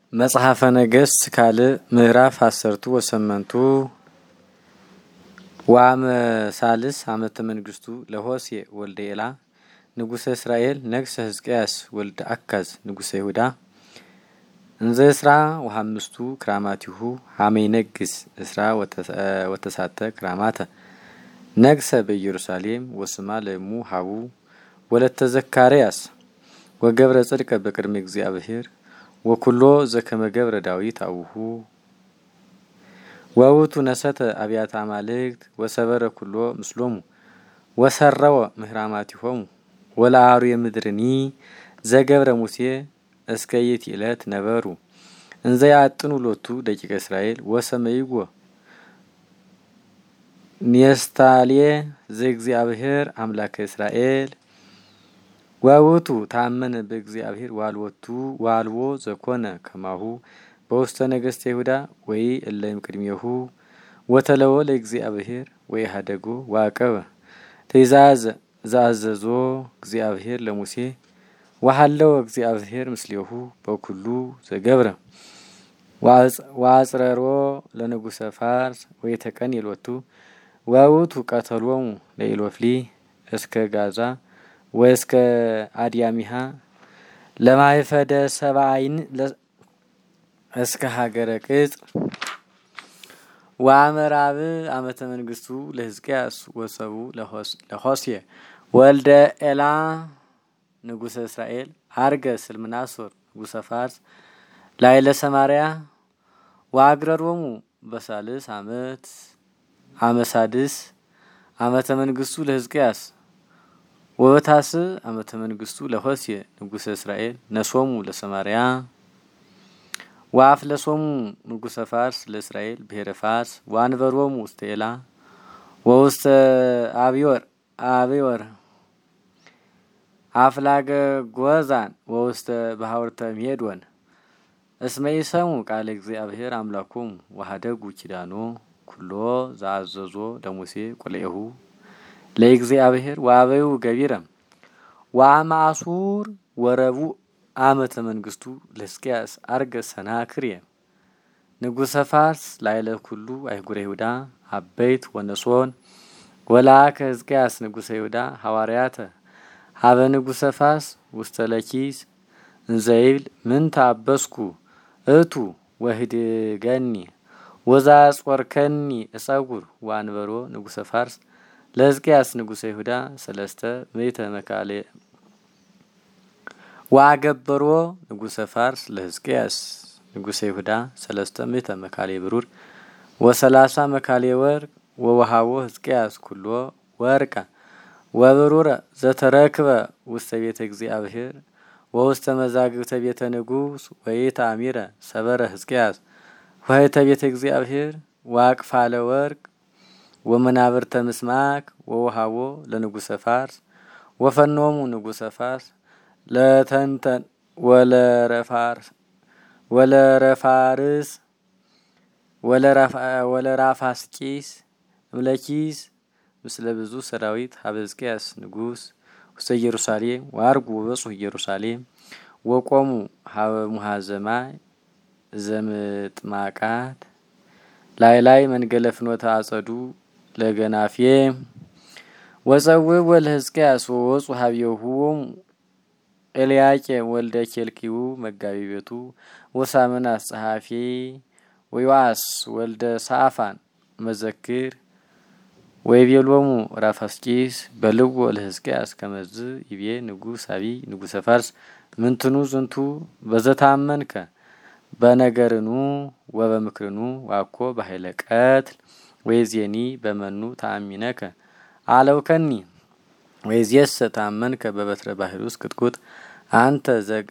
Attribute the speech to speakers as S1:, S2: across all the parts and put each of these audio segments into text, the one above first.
S1: መጽሐፈ ነገሥት ካልዕ ምዕራፍ 10 ወሰመንቱ ወአመ ሳልስ ዓመተ መንግስቱ ለሆሴዕ ወልደ ኤላ ንጉሠ እስራኤል ነግሠ ሕዝቅያስ ወልደ አካዝ ንጉሠ ይሁዳ እንዘ እስራ ወሐምስቱ ክራማቲሁ ሀመ ይነግስ እስራ ወተሳተ ክራማተ ነግሰ በኢየሩሳሌም ወስማ ለእሙ ሀቡ ወለተ ዘካርያስ ወገብረ ጽድቀ በቅድመ እግዚአብሔር ወኩሎ ዘከመ ገብረ ዳዊት አቡሁ ወውቱ ነሰተ አብያተ አማልክት ወሰበረ ኩሎ ምስሎሙ ወሰረወ ምህራማቲሆሙ ወለአሩ የምድርኒ ዘገብረ ሙሴ እስከ ይእቲ ዕለት ነበሩ እንዘ ያጥኑ ሎቱ ደቂቀ እስራኤል ወሰመይጎ ኒስታልየ ዘእግዚአብሔር አምላከ እስራኤል ወውቱ ታመነ በእግዚአብሔር ዋልዎ ዘኮነ ከማሁ በውስተ ነገሥተ ይሁዳ ወይ እለም ቅድሜሁ ወተለወ ለእግዚአብሔር ወይ ሀደጎ ዋቀበ ትእዛዝ ዘአዘዞ እግዚአብሔር ለሙሴ ወሐለወ እግዚአብሔር ምስሌሁ በኩሉ ዘገብረ ወአጽረሮ ለንጉሠ ፋርስ ወይ ተቀን ይሎቱ ወውቱ ቀተሎሙ ለኢሎፍሊ እስከ ጋዛ ወእስከ አድያሚሃ ለማይፈደ ሰባይን እስከ ሀገረ ቅጽ ወአመራብ ዓመተ መንግስቱ ለሕዝቅያስ ወሰቡ ለሆሴዕ ወልደ ኤላ ንጉሠ እስራኤል አርገ ስልምናሶር ንጉሠ ፋርስ ላይለ ሰማርያ ወአግረሮሙ በሳልስ አመሳድስ ዓመተ መንግስቱ ለሕዝቅያስ ወበታስ ዓመተ መንግስቱ ለሆሴዕ ንጉሠ እስራኤል ነሶሙ ለሰማርያ ወአፍለሶሙ ንጉሠ ፋርስ ለእስራኤል ብሔረ ፋርስ ወአንበሮሙ ውስተ ኤላ ወውስተ አብዮር አፍላገ ጎዛን ወውስተ ባሕወርተ ሜዶን እስመ ኢሰሙ ቃለ እግዚአብሔር አምላኮሙ ወሀደጉ ኪዳኖ ኩሎ ዘአዘዞ ለሙሴ ቁልኤሁ ለእግዚአብሔር ወአበዩ ገቢረ ወአመ አሱር ወረቡዕ ዓመተ መንግስቱ ለሕዝቅያስ አርገ ሰናክሬም ንጉሠ ፋርስ ላይለ ኩሉ አይጉረ ይሁዳ አበይት ወነሶን ወላከ ሕዝቅያስ ንጉሠ ይሁዳ ሐዋርያተ ሀበ ንጉሠ ፋርስ ውስተ ለኪስ እንዘይብል ምንተ አበስኩ እቱ ወህድገኒ ወዛጾርከኒ እጸጉር ወአንበሮ ንጉሠ ፋርስ ለሕዝቅያስ ንጉሠ ይሁዳ 300 መካለ ወአገበሮ ንጉሠ ፋርስ ለሕዝቅያስ ንጉሠ ይሁዳ 300 መካለ ብሩር ወ30 መካለ ወርቅ ወወሃቦ ሕዝቅያስ ኩሎ ወርቀ ወብሩረ ዘተረክበ ውስተ ቤተ እግዚአብሔር ወውስተ መዛግብተ ቤተ ንጉሥ ወኢታሚረ ሰበረ ሕዝቅያስ ወህተ ቤተ እግዚአብሔር ወአቅፋለ ወርቅ ወመናብርተ ምስማክ ወወሃቦ ለንጉሠ ፋርስ ወፈኖሙ ንጉሠ ፋርስ ለተንተን ወለረፋርስ ወለራፋስቂስ እምለኪስ ምስለ ብዙ ሰራዊት ሀበ ሕዝቅያስ ንጉሥ ውስተ ኢየሩሳሌም ወአርጉ ወበጽሑ ኢየሩሳሌም ወቆሙ ሀበ ሙሃዘማይ ዘምጥማቃት ላይ መንገለ ፍኖተ አጸዱ ለገናፌ ወጸውዕ ወለሕዝቅያስ ወወጹ ሀቤሁም ኤልያቄም ወልደ ኬልቂዩ መጋቢ ቤቱ ወሳምናስ ጸሐፊ ወዮአስ ወልደ ሳፋን መዘክር ወይቤሎሙ ራፋስቂስ በልዎ ለሕዝቅያስ ከመዝ ይቤ ንጉሥ አቢይ ንጉሠ ፋርስ ምንትኑ ዝንቱ በዘታመንከ በነገርኑ ወበምክርኑ ዋኮ በኃይለ ቀትል ወይዜኒ በመኑ ተአሚነከ አለውከኒ ወይዜስ ታመንከ በበትረ ባህሩስ ቅጥቁጥ አንተ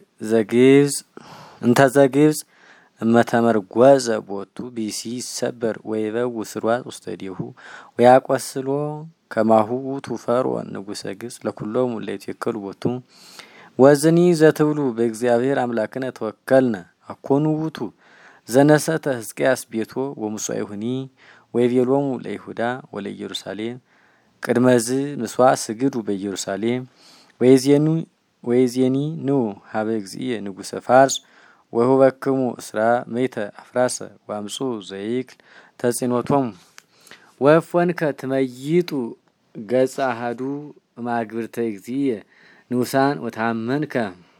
S1: ዘግብጽ እመተመርጓዘ ቦቱ ቢሲ ሰበር ወይበው ስሯት ውስተ ዲሁ ወያቆስሎ ከማሁ ውእቱ ፈርዖን ንጉሠ ግብጽ ለኩሎሙ ለይትከሉ ቦቱ ወዝኒ ዘትብሉ በእግዚአብሔር አምላክነ ተወከልነ አኮኑ ውእቱ ዘነሰተ ሕዝቅያስ ቤቶ ወሙሷይሁኒ ወይቤሎሙ ለይሁዳ ወለኢየሩሳሌም ቅድመዝ ምስዋዕ ስግዱ በኢየሩሳሌም ወይዜኒ ኑ ሀበ እግዚእ ንጉሠ ፋርስ ወሁበክሙ እስራ ምእተ አፍራሰ ወአምጹ ዘይክል ተጽኖቶሙ ወፎንከ ትመይጡ ገጸ አሐዱ ማግብርተ እግዚእ ንዑሳን ወታመንከ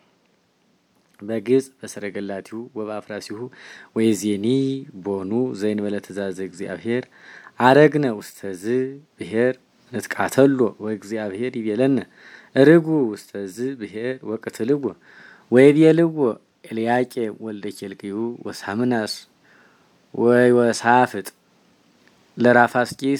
S1: በግጽ በሰረገላቲሁ ወበአፍራሲሁ ወይዜኒ ቦኑ ዘእንበለ ትእዛዘ እግዚአብሔር አረግነ ውስተዝ ብሔር ንትቃተሎ ወእግዚአብሔር ይቤለነ ርጉ ውስተዝ ብሔር ወቅትልዎ ወይቤልዎ ኤልያቄም ወልደ ኬልቅዩ ወሳምናስ ወሳፍጥ ለራፋስቂስ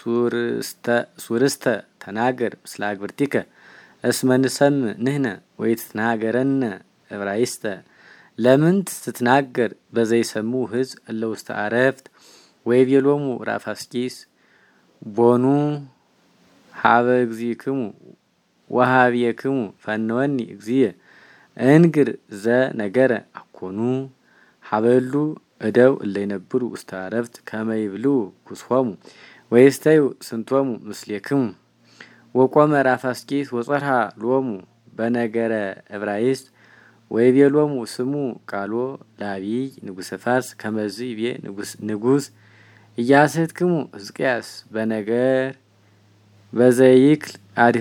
S1: ሱርስተ ተናገር ምስለ አግብርቲከ እስመ ንሰምዕ ንሕነ ወይትናገረነ ዕብራይስጠ ለምንት ስትናገር በዘይሰምዑ ሕዝብ እለ ውስተ አረፍት ወይቤሎሙ ራፋስቂስ ቦኑ ሀበ እግዚእክሙ ወሀቤክሙ ፈነወኒ እግዚእ እንግር ዘነገረ አኮኑ ሀበሉ እደው እለ ይነብሩ ውስተ አረፍት ከመ ይብልዑ ኩስሆሙ ወይስተዩ ስንቶሙ ምስሌክሙ ወቆመ ራፋስቂስ ወጸርሐ ሎሙ በነገረ ዕብራይስጥ ወይቤሎሙ ስሙ ቃሎ ለአቢይ ንጉሠ ፋርስ ከመዝ ይቤ ንጉሥ ኢያስሕትክሙ ሕዝቅያስ በነገር በዘይክል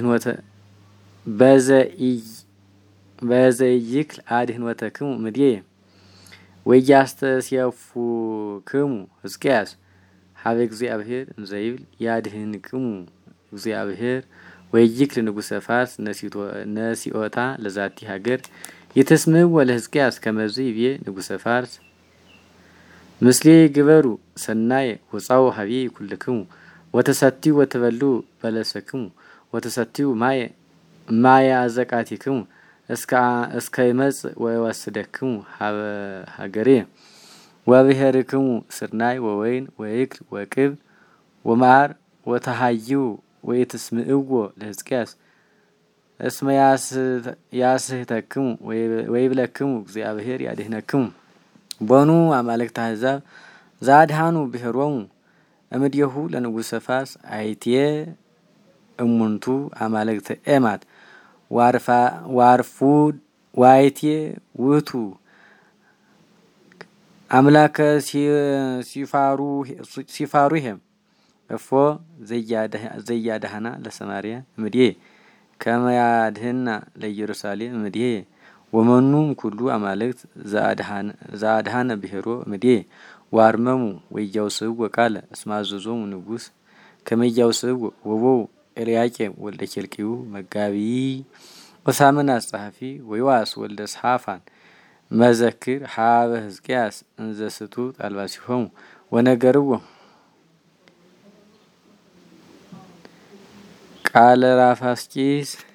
S1: አድኅኖተክሙ እምድየ ወኢያስተስየፉክሙ ሕዝቅያስ ሀበ እግዚአብሔር እንዘይብል ያድኅንክሙ እግዚአብሔር ወይክል ንጉሠ ፋርስ ነሲኦታ ለዛቲ ሀገር ይትስምዕዎ ለሕዝቅያስ ከመዝ ይቤ ንጉሠ ፋርስ ምስሌ ግበሩ ሰናየ ወጻኡ ሀቢየ ኩልክሙ ወተሰትዩ ወትበልዑ በለሰክሙ ወተሰትዩ ማየ አዘቃቲክሙ እስከ ይመጽእ ወይወስደክሙ ሀበ ሀገሬ ወብሔርክሙ ስርናይ ወወይን ወይክል ወቅብ ወማር ወተሃይዩ ወይትስምዕዎ ለሕዝቅያስ እስመ ያስሕተክሙ ወይብለክሙ እግዚአብሔር ያድኅነክሙ ቦኑ አማልክተ አሕዛብ ዘአድኃኑ ብሔሮሙ እምድየሁ ለንጉሠ ፋርስ አይትየ እሙንቱ አማልክተ ኤማት ዋርፉድ ዋይትየ ውእቱ አምላከ ሲፋሩሄም እፎ ዘያድኃና ለሰማርያ እምድየ ከመ ያድኅና ለኢየሩሳሌም እምድየ ወመኑም ኩሉ አማልክት ዘአድኃነ ብሔሮ እምድየ ዋርመሙ ወኢያውስብዎ ቃለ እስመ አዘዞሙ ንጉሥ ከመ ኢያውስብዎ ወቦው ኤልያቄም ወልደ ኬልቅዩ መጋቢ ወሳምናስ ጸሐፊ ወዮአስ ወልደ ሳፋን መዘክር ሀበ ሕዝቅያስ እንዘ ስቱት አልባሲሆሙ ወነገርዎ ቃለ ራፋስቂስ